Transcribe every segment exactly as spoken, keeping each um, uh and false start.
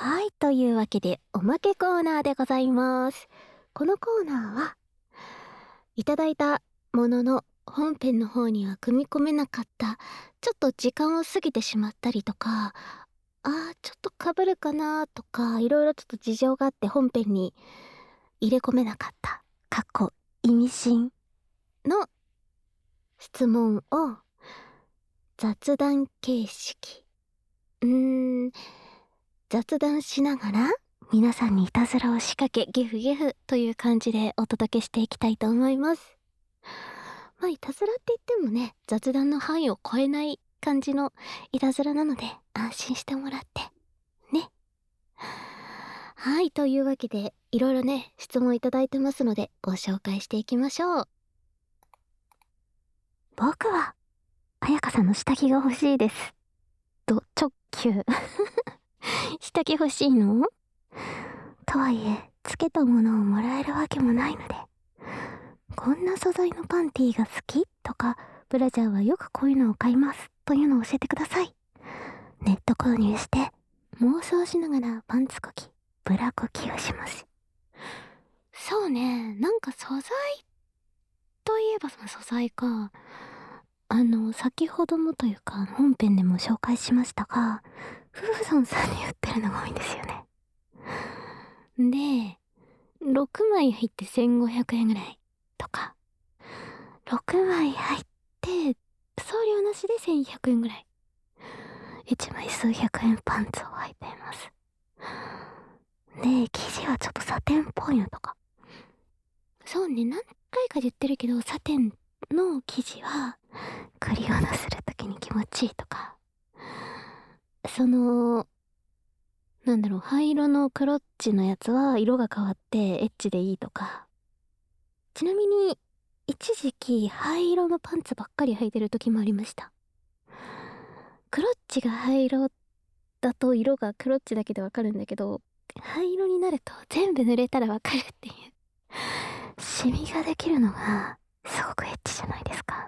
はい、というわけでおまけコーナーでございます。このコーナーはいただいたものの本編の方には組み込めなかった、ちょっと時間を過ぎてしまったりとか、あーちょっとかぶるかなとか、いろいろちょっと事情があって本編に入れ込めなかったかっこ意味深の質問を雑談形式うーん雑談しながら皆さんにいたずらを仕掛けゲフゲフという感じでお届けしていきたいと思います。まあいたずらって言ってもね、雑談の範囲を超えない感じのいたずらなので安心してもらってね。はい、というわけでいろいろね質問いただいてますのでご紹介していきましょう。僕は彩香さんの下着が欲しいです。ド直球下着欲しいの？とはいえつけたものをもらえるわけもないので、こんな素材のパンティーが好きとか、ブラジャーはよくこういうのを買いますというのを教えてください。ネット購入して妄想しながらパンツこきブラこきをします。そうね、なんか素材といえばその素材か、あの先ほどもというか本編でも紹介しましたが、フーソンさんに売ってるのが多いんですよね。でろくまい入ってせんごひゃくえんぐらいとか、ろくまい入って送料なしでせんひゃくえんぐらい、いちまい数百円パンツを履いています。で生地はちょっとサテンっぽいのとか、そうね、何回か言ってるけどサテンの生地はクリオナするときに気持ちいいとか、そのなんだろう、灰色のクロッチのやつは色が変わってエッチでいいとか。ちなみに一時期灰色のパンツばっかり履いてる時もありました。クロッチが灰色だと色がクロッチだけでわかるんだけど、灰色になると全部濡れたらわかるっていう、シミができるのがすごくエッチじゃないですか。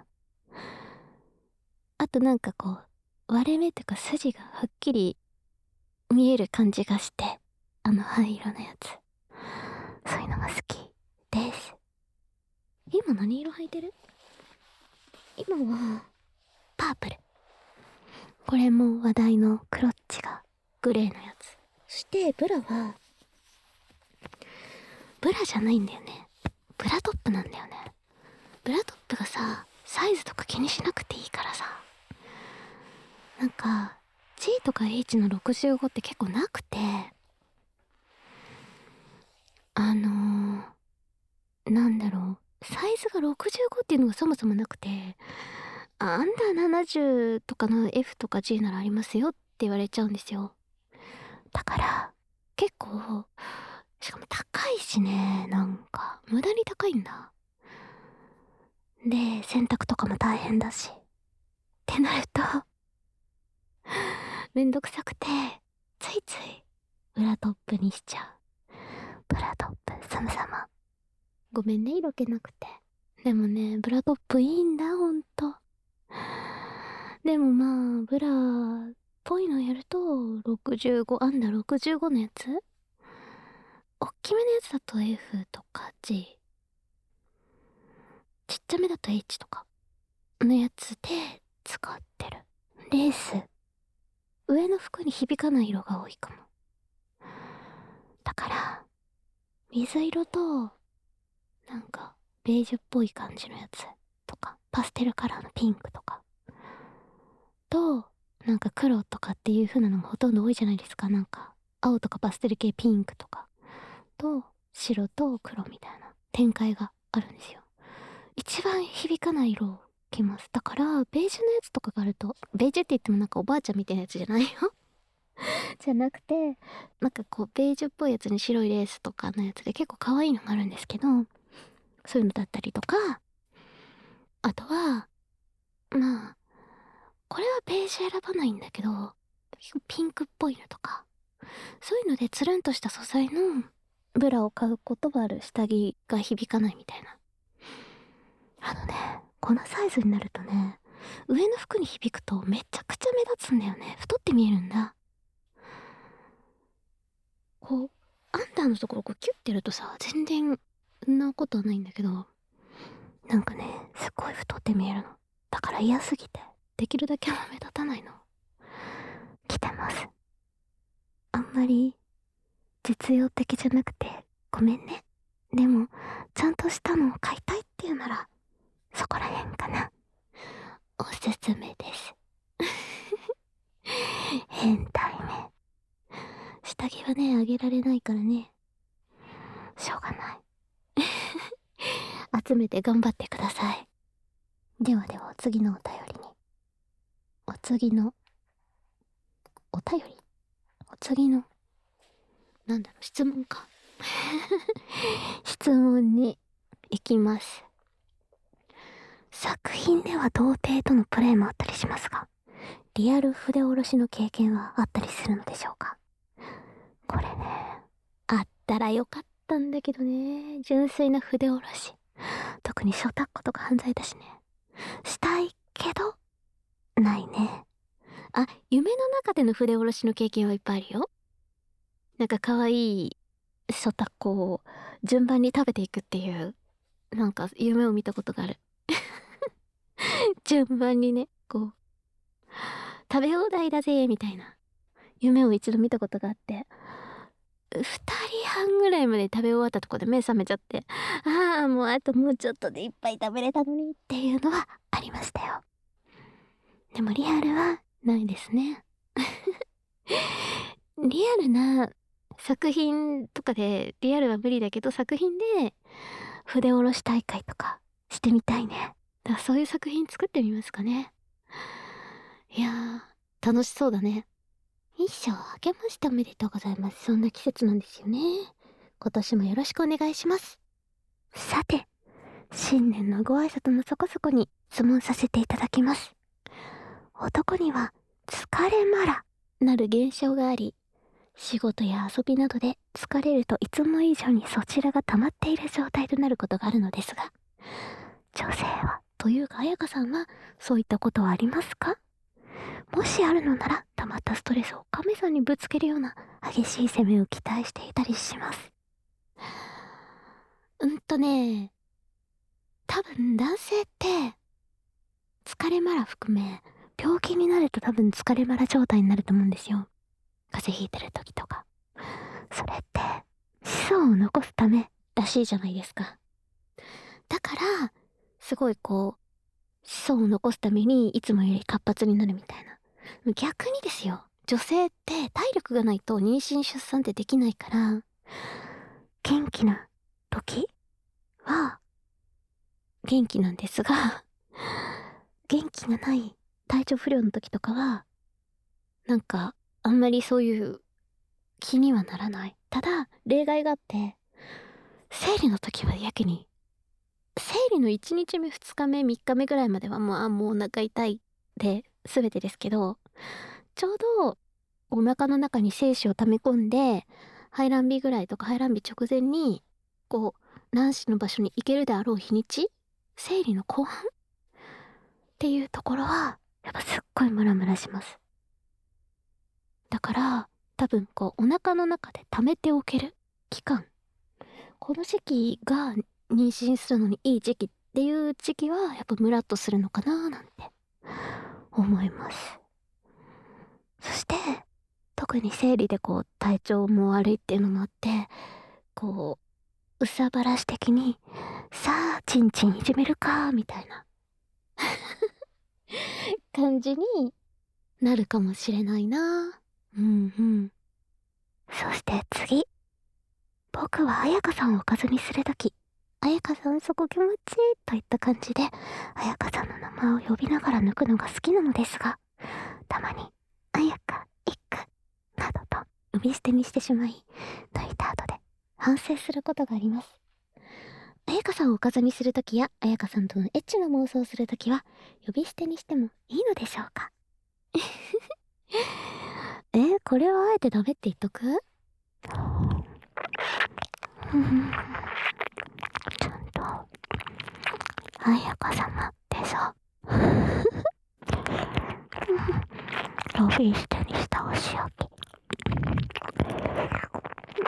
あとなんかこう割れ目とか筋がはっきり見える感じがして、あの灰色のやつ、そういうのが好きです。今何色履いてる？今はパープル。これも話題のクロッチがグレーのやつ。そしてブラはブラじゃないんだよね、ブラトップなんだよね。ブラトップがさ、サイズとか気にしなくていいからさ、なんか G とか H のろくじゅうごって結構なくて、あのー、なんだろう、サイズがろくじゅうごっていうのがそもそもなくて、アンダーななじゅうとかの F とか G ならありますよって言われちゃうんですよ。だから結構、しかも高いしね、なんか無駄に高いんだ。で洗濯とかも大変だしってなるとめんどくさくて、ついついブラトップにしちゃう。ブラトップ様々ごめんね、色気なくて。でもね、ブラトップいいんだ、ほんと。でもまあブラっぽいのやるとろくじゅうご、アンダーろくじゅうごのやつ、おっきめのやつだと F とか G、 ちっちゃめだと H とかのやつで使ってる。レース上の服に響かない色が多いかも。だから水色となんかベージュっぽい感じのやつとか、パステルカラーのピンクとかと、なんか黒とかっていう風なのもほとんど多いじゃないですか。なんか青とかパステル系ピンクとかと白と黒みたいな展開があるんですよ。一番響かない色を着ます。だからベージュのやつとかがあると、ベージュって言ってもなんかおばあちゃんみたいなやつじゃないよじゃなくて、なんかこうベージュっぽいやつに白いレースとかのやつで結構可愛いのがあるんですけど、そういうのだったりとか、あとはまあこれはベージュ選ばないんだけど、ピンクっぽいのとか、そういうのでつるんとした素材のブラを買うことはある。下着が響かないみたいな。あのね、このサイズになるとね、上の服に響くとめちゃくちゃ目立つんだよね。太って見えるんだ。 こうアンダーのところこうキュッてやるとさ、全然そんなことはないんだけど、なんかね、すっごい太って見えるの。だから嫌すぎてできるだけあんま目立たないの着てます。あんまり実用的じゃなくてごめんね。でもちゃんとしたのを買いたいっていうならそこらへんかな。おすすめです。変態ね。下着はね、あげられないからね。しょうがない。集めて頑張ってください。ではではお次のお便りに。お次の、お便りお次の、なんだろう、質問か。質問に行きます。作品では童貞とのプレイもあったりしますが、リアル筆下ろしの経験はあったりするのでしょうか。これね、あったらよかったんだけどね。純粋な筆下ろし。特に初タッコとか犯罪だしね。したいけど、ないね。あ、夢の中での筆下ろしの経験はいっぱいあるよ。なんか可愛い初タッコを順番に食べていくっていう、なんか夢を見たことがある。順番にね、こう、食べ放題だぜみたいな夢を一度見たことがあって、ふたりはんぐらいまで食べ終わったとこで目覚めちゃって、ああもうあともうちょっとでいっぱい食べれたのにっていうのはありましたよ。でもリアルはないですね。リアルな作品とかで、リアルは無理だけど作品で筆下ろし大会とかしてみたいね。だからそういう作品作ってみますかね。いやー、楽しそうだね。一生明けましておめでとうございます。そんな季節なんですよね。今年もよろしくお願いします。さて、新年のご挨拶のそこそこに質問させていただきます。男には疲れマラなる現象があり、仕事や遊びなどで疲れるといつも以上にそちらが溜まっている状態となることがあるのですが、女性はというか彩香さんはそういったことはありますか？もしあるのなら溜まったストレスを亀さんにぶつけるような激しい攻めを期待していたりします。うんとね、多分男性って疲れマラ含め病気になると多分疲れマラ状態になると思うんですよ。風邪ひいてる時とか。それって子孫を残すためらしいじゃないですか。だからすごいこう子孫を残すためにいつもより活発になるみたいな。逆にですよ、女性って体力がないと妊娠出産ってできないから、元気な時は元気なんですが、元気がない体調不良の時とかはなんかあんまりそういう気にはならない。ただ例外があって、生理の時はやけに、生理のいちにちめふつかめみっかめぐらいまではもうあもうお腹痛いで全てですけど、ちょうどお腹の中に精子を溜め込んで排卵日ぐらいとか排卵日直前にこう卵子の場所に行けるであろう日にち、生理の後半っていうところはやっぱすっごいムラムラします。だから多分こうお腹の中で溜めておける期間、この時期が妊娠するのにいい時期っていう時期はやっぱムラっとするのかななんて思います。そして特に生理でこう体調も悪いっていうのもあって、こううさばらし的にさあチンチンいじめるかみたいな感じになるかもしれないな。うんうん。そして次、僕は彩香さんをおかずにするとき、彩香さんそこ気持ちいいといった感じで彩香さんの名前を呼びながら抜くのが好きなのですが、たまに彩香いくなどと呼び捨てにしてしまい、抜いた後で反省することがあります。彩香さんをおかずにするときや彩香さんとのエッチな妄想をするときは呼び捨てにしてもいいのでしょうか？え、これはあえてダメって言っとく？うん、ちゃんと彩香様でしょ。呼び捨てにしたお仕置き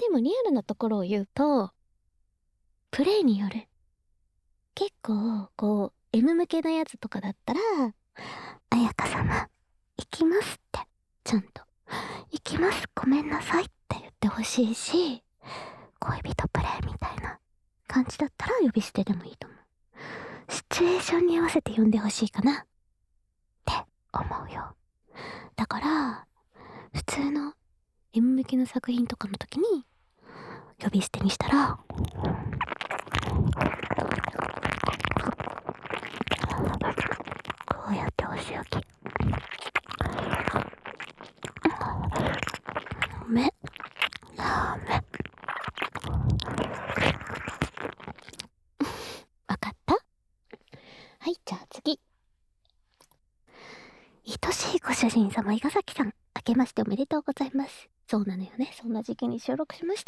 でもリアルなところを言うと、プレイによる。結構、こう、M 向けのやつとかだったら、彩香様、行きますって、ちゃんと、行きます、ごめんなさいって言ってほしいし、恋人プレイみたいな感じだったら呼び捨てでもいいと思う。シチュエーションに合わせて呼んでほしいかなって思うよ。だから、普通の M 向けの作品とかの時に、呼び捨てにしたら、こうやってお仕置き。ダメ。ダメ。わかった？はい、じゃあ次。愛しいご主人様、伊賀崎さん、明けましておめでとうございます。そうなのよね。そんな時期に収録しました。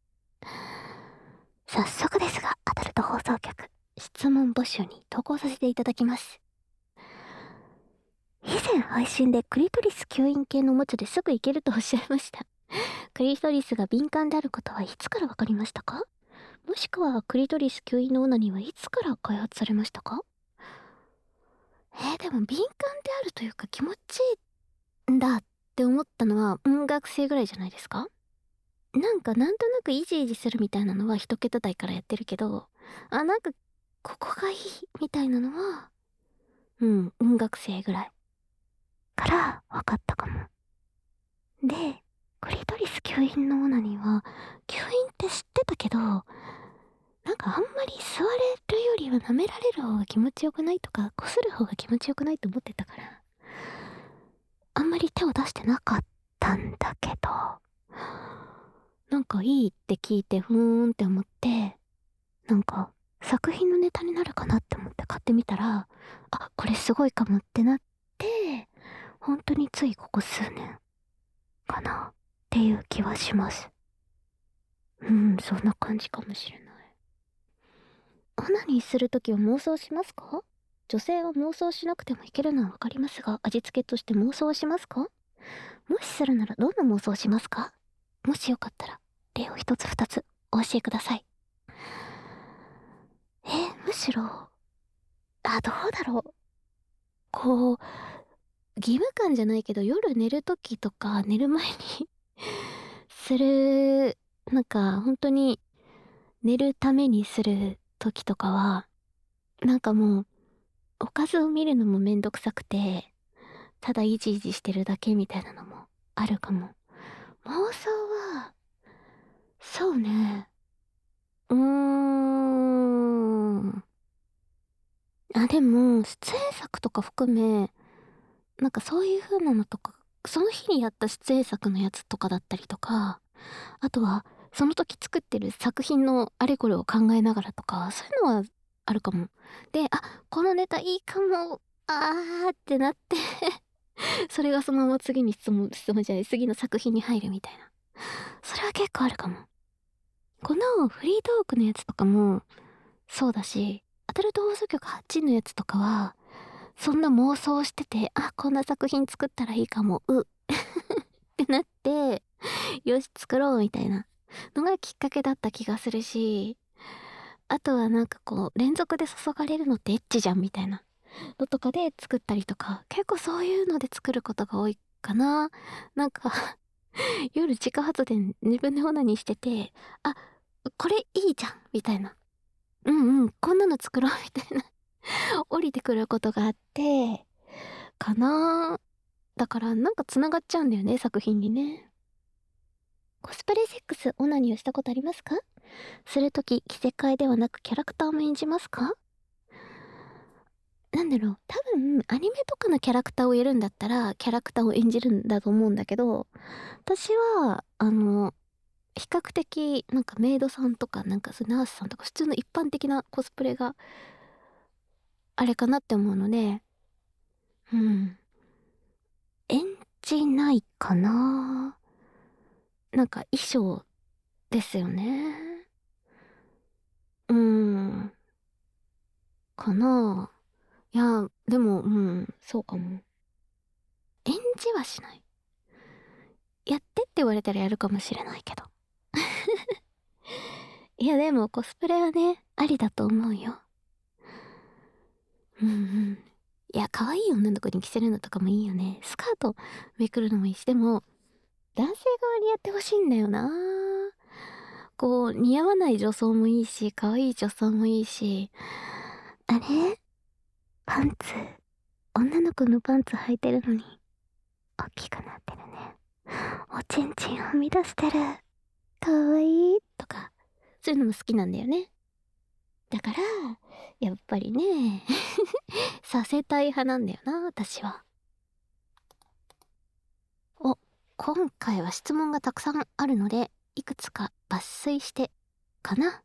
早速ですが、アダルト放送局、質問募集に投稿させていただきます。以前配信でクリトリス吸引系のおもちゃですぐいけるとおっしゃいました。クリトリスが敏感であることはいつからわかりましたか？もしくはクリトリス吸引のオナニーはいつから開発されましたか？えー、でも敏感であるというか気持ちいいんだって思ったのは、うん、学生ぐらいじゃないですか？なんかなんとなくイジイジするみたいなのは一桁台からやってるけど、あ、なんかここがいいみたいなのは、うん、音楽生ぐらいから分かったかも。で、クリトリス吸引のオナニーは、吸引って知ってたけど、なんかあんまり吸われるよりは舐められる方が気持ちよくないとか、擦る方が気持ちよくないと思ってたから、あんまり手を出してなかったんだけど、なんかいいって聞いてふーんって思って、なんか作品のネタになるかなって思って買ってみたら、あ、これすごいかもってなって、本当についここ数年かなっていう気はします。うん、そんな感じかもしれない。オナニーするときは妄想しますか？女性は妄想しなくてもいけるのはわかりますが、味付けとして妄想はしますか？もしするならどんな妄想しますか？もしよかったら、例を一つ二つお教えください。え、むしろ、あ、どうだろう。こう、義務感じゃないけど、夜寝るときとか寝る前にする、なんか本当に寝るためにするときとかは、なんかもう、おかずを見るのもめんどくさくて、ただイジイジしてるだけみたいなのもあるかも。妄想は、そうね。うーん。あ、でも、出演作とか含め、なんかそういう風なのとか、その日にやった出演作のやつとかだったりとか、あとは、その時作ってる作品のあれこれを考えながらとか、そういうのはあるかも。で、あ、このネタいいかも、あーってなってそれがそのまま次に質問、質問じゃない、次の作品に入るみたいな。それは結構あるかも。このフリートークのやつとかも、そうだし、アダルト放送局はちのやつとかは、そんな妄想してて、あ、こんな作品作ったらいいかも、うってなって、よし、作ろうみたいなのがきっかけだった気がするし、あとはなんかこう、連続で注がれるのってエッチじゃんみたいなのとかで作ったりとか、結構そういうので作ることが多いかな。なんか夜自家発電自分でオナニーしてて、あ、これいいじゃんみたいな。うんうん、こんなの作ろうみたいな降りてくることがあって、かな。だからなんか繋がっちゃうんだよね、作品にね。コスプレセックス、オナニーをしたことありますか？するとき、着せ替えではなくキャラクターも演じますか？なんだろう、多分、アニメとかのキャラクターをやるんだったら、キャラクターを演じるんだと思うんだけど、私は、あの、比較的、なんかメイドさんとか、なんかそうナースさんとか、普通の一般的なコスプレがあれかなって思うので、うん。演じないかな。なんか衣装ですよね。うーん。かな。いや、でも、うん、そうかも。演じはしない。やってって言われたらやるかもしれないけど。 いやでもコスプレはね、ありだと思うよ。うんうん。いや、可愛い女の子に着せるのとかもいいよね。スカートめくるのもいいし、でも、男性側にやってほしいんだよな。こう、似合わない女装もいいし、可愛い女装もいいし。あれパンツ、女の子のパンツ履いてるのに、大きくなってるね。おちんちんはみ出してる。かわいい。とか、そういうのも好きなんだよね。だから、やっぱりね、させたい派なんだよな、私は。お、今回は質問がたくさんあるので、いくつか抜粋してかな。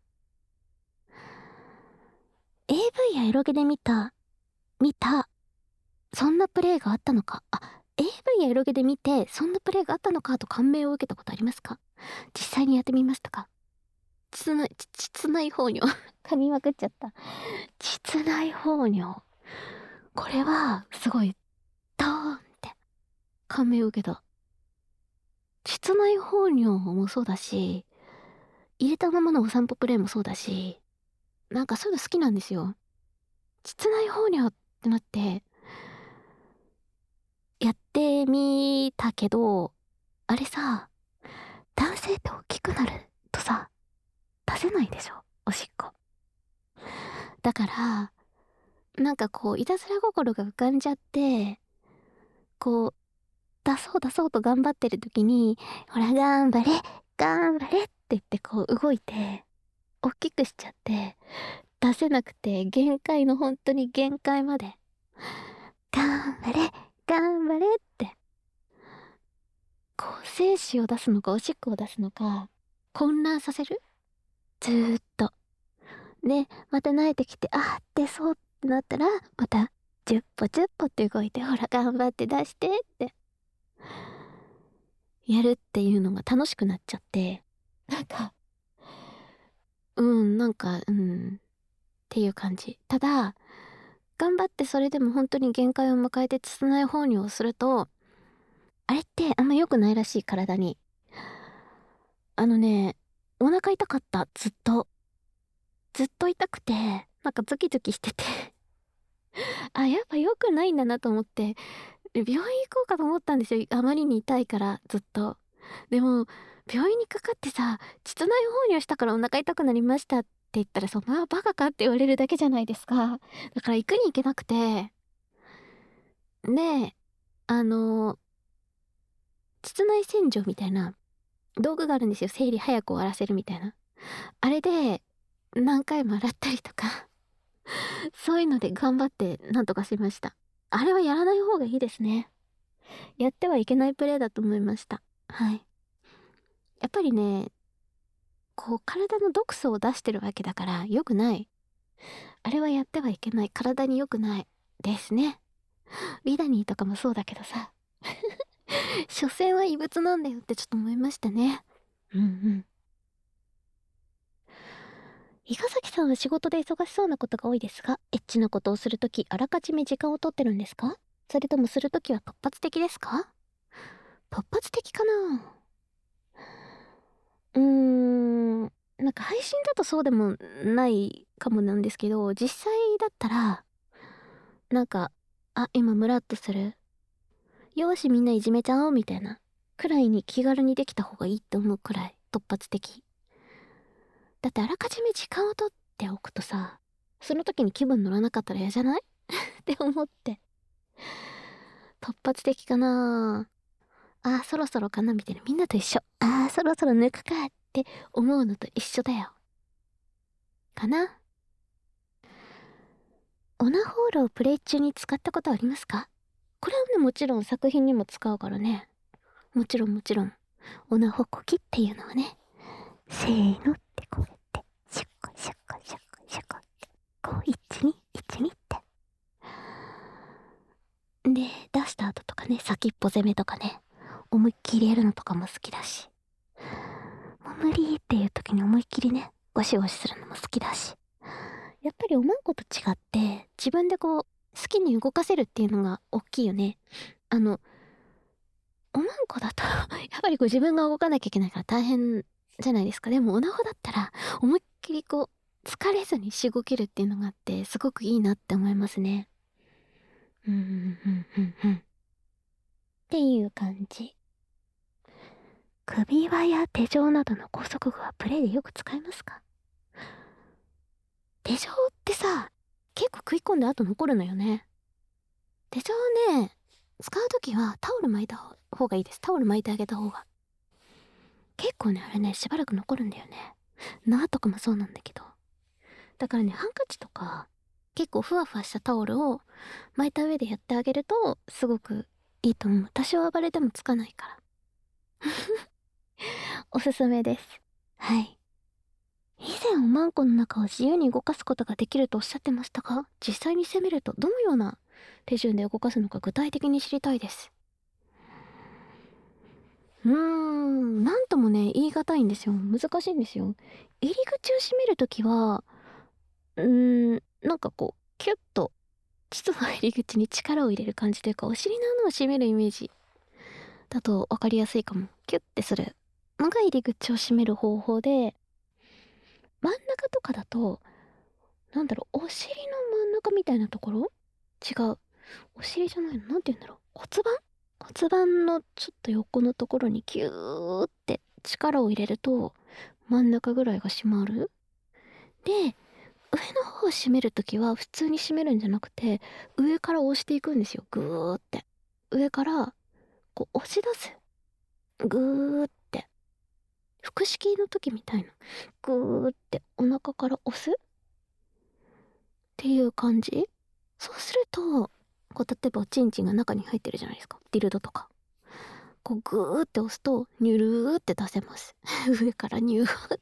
エーブイ やエロゲで見た、見た、そんなプレイがあったのか。あ、エーブイ やエロゲで見て、そんなプレイがあったのかと感銘を受けたことありますか？実際にやってみましたか？膣内、膣内放尿。噛みまくっちゃった。膣内放尿。これは、すごい、ドーンって感銘を受けた。膣内放尿もそうだし、入れたままのお散歩プレイもそうだし、なんかそういうの好きなんですよ。膣内放尿ってなって、やってみたけど、あれさ、男性って大きくなるとさ、出せないでしょ、おしっこ。だから、なんかこう、いたずら心が浮かんじゃって、こう、出そう出そうと頑張ってる時に、ほら、頑張れ、頑張れって言ってこう動いて、大きくしちゃって、出せなくて、限界の本当に限界まで、頑張れ、頑張れって、こう、精子を出すのか、おしっこを出すのか、混乱させるずーっと。で、また慣れてきて、あー、出そうってなったら、また、じゅっぽじゅっぽって動いて、ほら、頑張って出してって、やるっていうのが楽しくなっちゃって、なんか、うん、なんか、うん、っていう感じ。ただ、頑張ってそれでも本当に限界を迎えて膣内放尿をすると、あれってあんま良くないらしい、体に。あのね、お腹痛かった、ずっと。ずっと痛くて、なんかズキズキしててあ、やっぱ良くないんだなと思って、病院行こうかと思ったんですよ。あまりに痛いから、ずっと。でも、病院にかかってさ、膣内放尿したからお腹痛くなりましたって言ったら、そんなバカかって言われるだけじゃないですか。だから行くに行けなくて。で、あの、膣内洗浄みたいな道具があるんですよ。生理早く終わらせるみたいな。あれで、何回も洗ったりとかそういうので頑張ってなんとかしました。あれはやらない方がいいですね。やってはいけないプレイだと思いました。はい。やっぱりね、こう体の毒素を出してるわけだから良くない。あれはやってはいけない。体に良くない。ですね。ウィダニーとかもそうだけどさ。所詮は異物なんだよってちょっと思いましたね。うんうん。伊賀崎さんは仕事で忙しそうなことが多いですが、エッチなことをするとき、あらかじめ時間をとってるんですか？それともするときは突発的ですか？突発的かな？うーん、なんか配信だとそうでもないかもなんですけど、実際だったら、なんか、あ、今ムラっとする。よーしみんないじめちゃおうみたいな。くらいに気軽にできた方がいいって思うくらい突発的。だってあらかじめ時間をとっておくとさ、その時に気分乗らなかったら嫌じゃないって思って。突発的かな。あーそろそろかなみたいな。みんなと一緒。あーそろそろ抜くかって思うのと一緒だよ。かな。オナホールをプレイ中に使ったことありますか？これはね、もちろん作品にも使うからね。もちろんもちろん。オナホコキっていうのはね、せーのってこうやって、シュッコシュッコシュッコシュッコって、こう、一に、一にって。で、出した後とかね、先っぽ攻めとかね、思いっきりやるのとかも好きだし。もう無理っていう時に思いっきりね、ゴシゴシするのも好きだし。やっぱりおまんこと違って、自分でこう、好きに動かせるっていうのが大きいよね。あの、おまんこだとやっぱりこう自分が動かなきゃいけないから大変じゃないですか。でもオナホだったら思いっきりこう疲れずにしごけるっていうのがあってすごくいいなって思いますね。うんうんうんうんうん。っていう感じ。首輪や手錠などの拘束具はプレイでよく使いますか？手錠ってさ、結構食い込んで後残るのよね。手錠ね、使うときはタオル巻いた方がいいです。タオル巻いてあげた方が。結構ね、あれね、しばらく残るんだよね。縄とかもそうなんだけど。だからね、ハンカチとか、結構ふわふわしたタオルを巻いた上でやってあげると、すごくいいと思う。多少暴れてもつかないから。おすすめです。はい。以前おまんこの中を自由に動かすことができるとおっしゃってましたが、実際に攻めるとどのような手順で動かすのか具体的に知りたいです。うーん、なんともね、言い難いんですよ。難しいんですよ。入り口を閉めるときは、うーん、なんかこう、キュッと、膣の入り口に力を入れる感じというか、お尻の穴を閉めるイメージだと分かりやすいかも。キュッてするのが入り口を閉める方法で、真ん中とかだと、なんだろう、お尻の真ん中みたいなところ違う。お尻じゃないの、なんて言うんだろう。骨盤骨盤のちょっと横のところにキューって力を入れると、真ん中ぐらいが閉まる。で、上の方を閉めるときは普通に閉めるんじゃなくて、上から押していくんですよ。ぐーって。上から、こう押し出す。ぐーって。腹式の時みたいな。ぐーってお腹から押すっていう感じ。そうすると、こう例えばおちんちんが中に入ってるじゃないですか。ディルドとか。こうグーって押すと、ニュルーって出せます。上からニューって。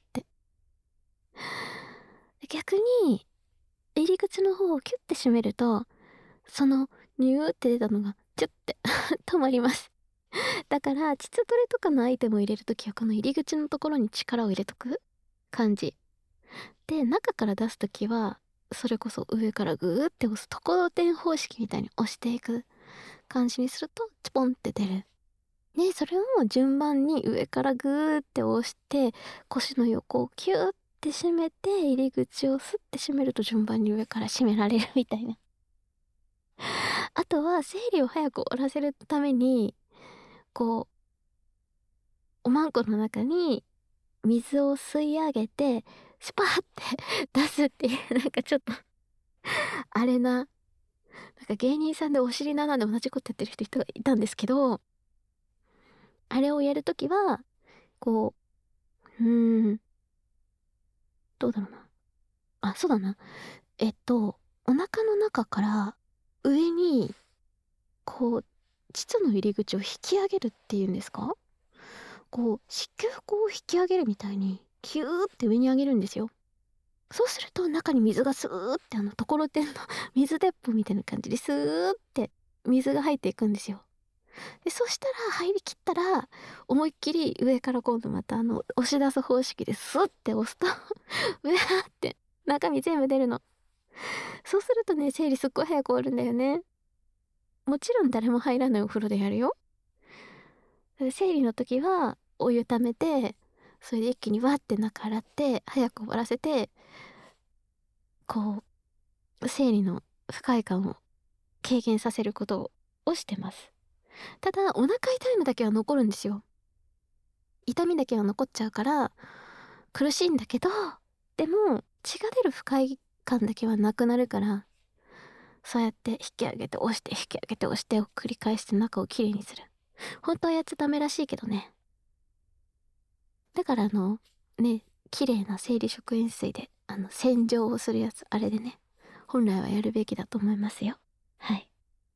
逆に、入り口の方をキュッて閉めると、そのニューって出たのが、チュッて止まります。だから、膣トレとかのアイテムを入れるときは、この入り口のところに力を入れとく感じ。で、中から出すときは、それこそ上からグーって押す、ところてん方式みたいに押していく感じにすると、チポンって出る。で、それを順番に上からグーって押して、腰の横をキューって締めて、入り口をスッて閉めると順番に上から閉められるみたいな。あとは、生理を早く終わらせるために、こう、おまんこの中に水を吸い上げて、スパーって出すっていう、なんかちょっとあれな、なんか芸人さんでお尻の穴で同じことやってる人がいたんですけど、あれをやるときは、こう、うーん、どうだろうな。あ、そうだな。えっと、お腹の中から上に、こう、膣の入り口を引き上げるっていうんですか？こう、子宮口を引き上げるみたいに、キューって上に上げるんですよ。そうすると中に水がスーってあの、ところてんの水鉄砲みたいな感じでスーって水が入っていくんですよ。で、そしたら入りきったら、思いっきり上から今度またあの、押し出す方式でスッって押すとうわーって中身全部出るの。そうするとね、生理すっごい早く終わるんだよね。もちろん誰も入らないお風呂でやるよ。で生理の時はお湯ためて、それで一気にわって中洗って、早く終わらせて、こう、生理の不快感を軽減させることをしてます。ただ、お腹痛いのだけは残るんですよ。痛みだけは残っちゃうから、苦しいんだけど、でも、血が出る不快感だけはなくなるから、そうやって引き上げて押して引き上げて押してを繰り返して中をきれいにする。本当はやっちゃダメらしいけどね。だからあの、ね、綺麗な生理食塩水で、あの、洗浄をするやつ、あれでね、本来はやるべきだと思いますよ。はい。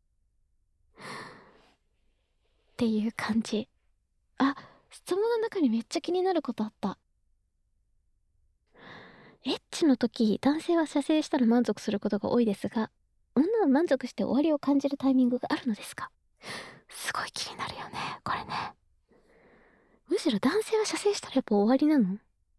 っていう感じ。あ、質問の中にめっちゃ気になることあった。エッチの時、男性は射精したら満足することが多いですが、女は満足して終わりを感じるタイミングがあるのですか？すごい気になるよね、これね。むしろ男性は射精したらやっぱ終わりなの？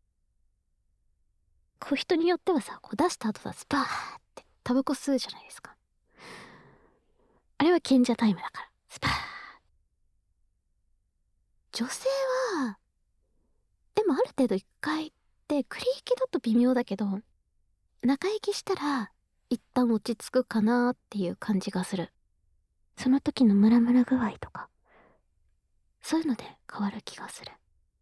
こう人によってはさ、こう出した後さ、スパーってタバコ吸うじゃないですか。あれは賢者タイムだから。スパー。女性は、ででもある程度一回ってクリーキだと微妙だけど、中息したら一旦落ち着くかなっていう感じがする。その時のムラムラ具合とか、そういうので変わる気がする。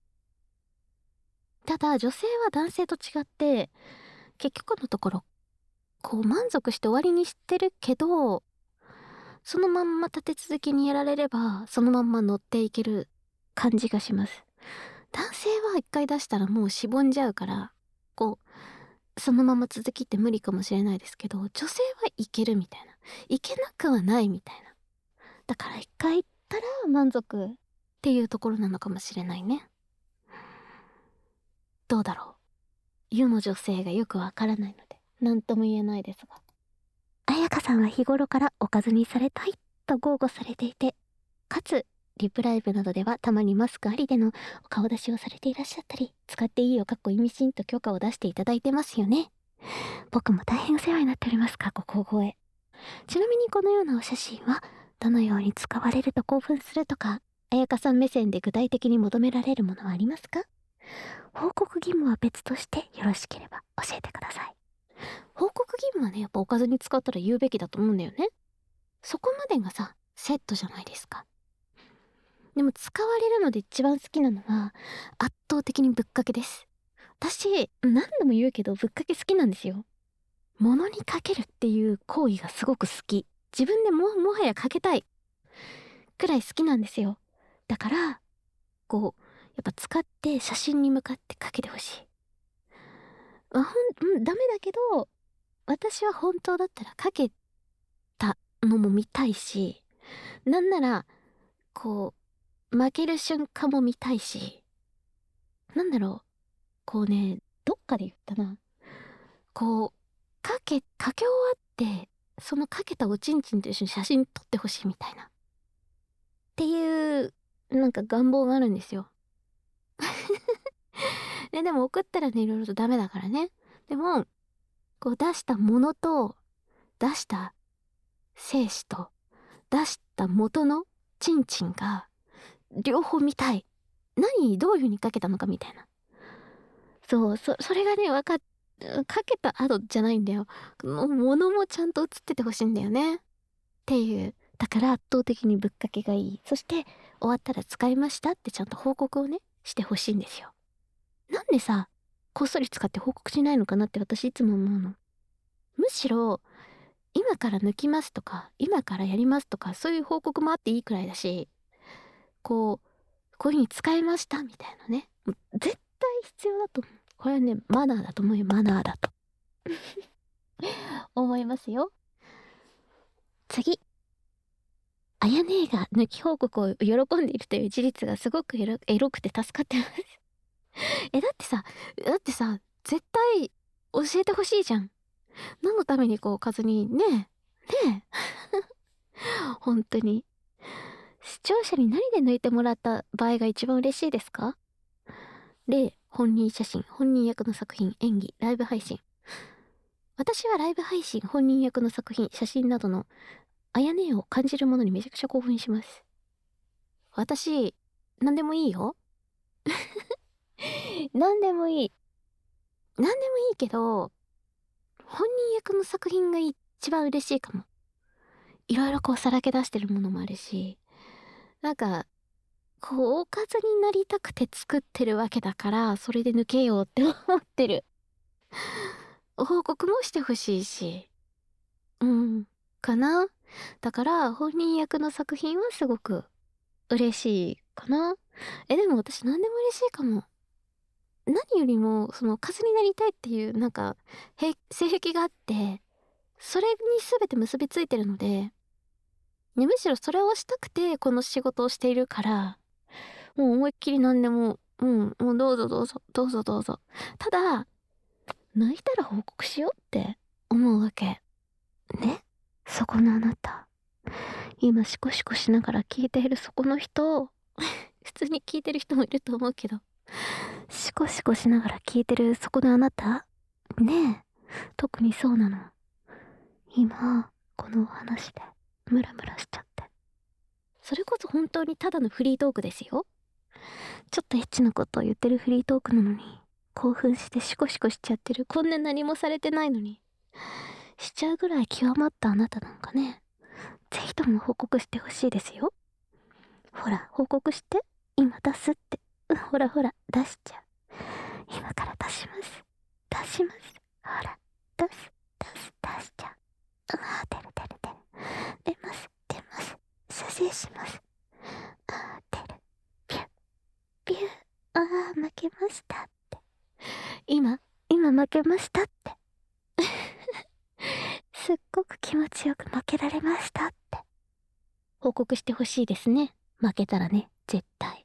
ただ女性は男性と違って結局のところこう満足して終わりにしてるけど、そのまんま立て続けにやられればそのまんま乗っていける感じがします。男性は一回出したらもうしぼんじゃうから、こうそのまま続きって無理かもしれないですけど、女性はいけるみたいな、いけなくはないみたいな。だから一回行ったら満足っていうところなのかもしれないね。どうだろう、世の女性がよくわからないので何とも言えないですが、彩香さんは日頃からおかずにされたいと豪語されていて、かつリプライブなどではたまにマスクありでのお顔出しをされていらっしゃったり、使っていいよかっこ意味深と許可を出していただいてますよね。僕も大変お世話になっております。過去口語へ。ちなみにこのようなお写真はどのように使われると興奮するとか、彩香さん目線で具体的に求められるものはありますか？報告義務は別としてよろしければ教えてください。報告義務はね、やっぱおかずに使ったら言うべきだと思うんだよね。そこまでがさ、セットじゃないですか。でも使われるので一番好きなのは圧倒的にぶっかけです。私何度も言うけどぶっかけ好きなんですよ。物にかけるっていう行為がすごく好き。自分でももはやかけたいくらい好きなんですよ。だからこうやっぱ使って写真に向かってかけてほしい。あ、ほん、うん、ダメだけど私は本当だったらかけたのも見たいし、なんならこう負ける瞬間も見たいし、なんだろう、こうね、どっかで言ったな、こうかけかけ終わってそのかけたおちんちんと一緒に写真撮ってほしいみたいなっていうなんか願望があるんですよ。ででも送ったらね、いろいろとダメだからね。でもこう出したものと出した精子と出した元のチンチンが両方見たい。何どういう風にかけたのかみたいな。そう、そそれがね、わかっかけた後じゃないんだよ。も物もちゃんと写っててほしいんだよね。っていう。だから圧倒的にぶっかけがいい。そして終わったら使いましたってちゃんと報告をね、してほしいんですよ。なんでさ、こっそり使って報告しないのかなって私いつも思うの。むしろ今から抜きますとか今からやりますとかそういう報告もあっていいくらいだし、こうこういう風に使いましたみたいなね、絶対必要だと思う。これはね、マナーだと思うよ。マナーだと思いますよ。次、あやねが抜き報告を喜んでいるという事実がすごくエロ、エロくて助かってますえだってさだってさ絶対教えてほしいじゃん。何のためにこうおかずにねえねえ本当に。視聴者に何で抜いてもらった場合が一番嬉しいですか？例、本人写真、本人役の作品、演技、ライブ配信。私はライブ配信、本人役の作品、写真などのあやねを感じるものにめちゃくちゃ興奮します。私、何でもいいよ。何でもいい。何でもいいけど、本人役の作品が一番嬉しいかも。いろいろこうさらけ出してるものもあるし、なんか、こう、おかずになりたくて作ってるわけだから、それで抜けようって思ってる。報告もしてほしいし。うん。かな。だから、本人役の作品はすごく嬉しいかな。え、でも私何でも嬉しいかも。何よりも、その、おかずになりたいっていう、なんか、へ性癖があって、それに全て結びついてるので、ね、むしろそれをしたくて、この仕事をしているから、もう思いっきり何でも、うん、もうどうぞどうぞ、どうぞどうぞ。ただ、抜いたら報告しようって思うわけ。ね、そこのあなた。今シコシコしながら聞いているそこの人、普通に聞いてる人もいると思うけど、シコシコしながら聞いてるそこのあなたねえ、特にそうなの。今、このお話でムラムラしちゃって。それこそ本当にただのフリートークですよ。 ちょっとエッチなことを言ってるフリートークなのに、興奮してシコシコしちゃってる。こんな何もされてないのに。しちゃうぐらい極まったあなたなんかね。ぜひとも報告してほしいですよ。ほら、報告して。今出すって。うん、ほらほら、出しちゃう。今から出します。出します。ほら、出す、出す、出しちゃう。ああ、出る出る出る。出ます、出ます。射精します。ああ、出る。ピュッ、ピュッ。ああ、負けましたって。今、今負けましたって。すっごく気持ちよく負けられましたって。報告してほしいですね。負けたらね、絶対。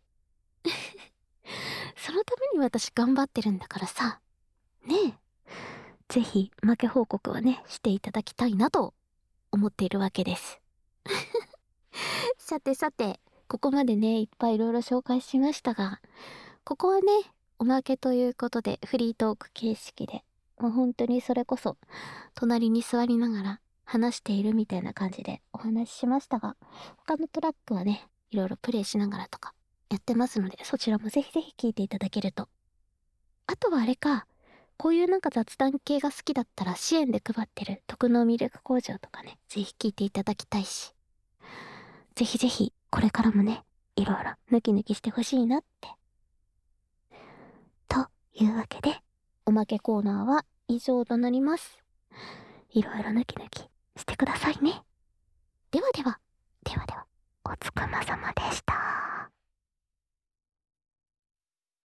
そのために私頑張ってるんだからさ。ねえ。ぜひ負け報告はね、していただきたいなと思っているわけです。さてさて、ここまでね、いっぱいいろいろ紹介しましたが、ここはね、おまけということでフリートーク形式で、もう本当にそれこそ、隣に座りながら話しているみたいな感じでお話ししましたが、他のトラックはね、いろいろプレイしながらとかやってますので、そちらもぜひぜひ聞いていただけると。あとはあれか、こういうなんか雑談系が好きだったら支援で配ってる特納ミルク工場とかね、ぜひ聞いていただきたいし、ぜひぜひこれからもね、いろいろ抜き抜きしてほしいなって。というわけで、おまけコーナーは以上となります。いろいろ抜き抜きしてくださいね。ではでは、ではでは、おつかまさまでした。